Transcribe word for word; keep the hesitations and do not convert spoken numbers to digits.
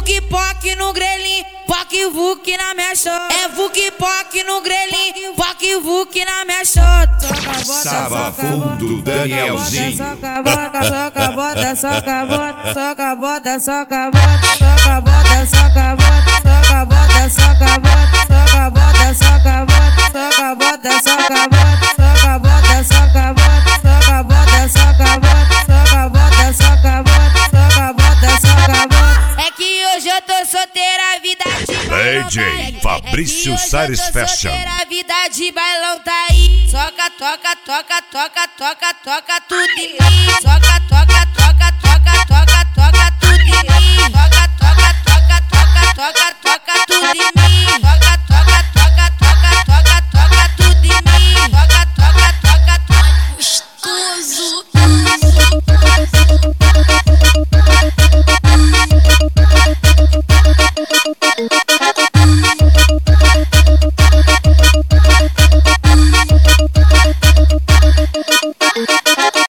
Vuk Poc no grelhinho, Poc Vuk na minha chota. É Vuk Poc no grelhinho, Poc Vuk na minha chota. Sava Fundo Danielzinho. Soca bota, soca bota, soca bota, soca bota, soca bota, soca bota, soca bota, soca bota, soca bota, soca bota, soca bota, soca bota, soca bota, soca bota, soca bota, soca bota, soca bota, soca bota, soca bota. É que hoje eu tô solteira, a vida de bailão D J tá aí. Fabrício Salles Fashion. Solteira, a vida de bailão tá aí. Soca, toca, toca, toca, toca, toca tudo em mim. Soca,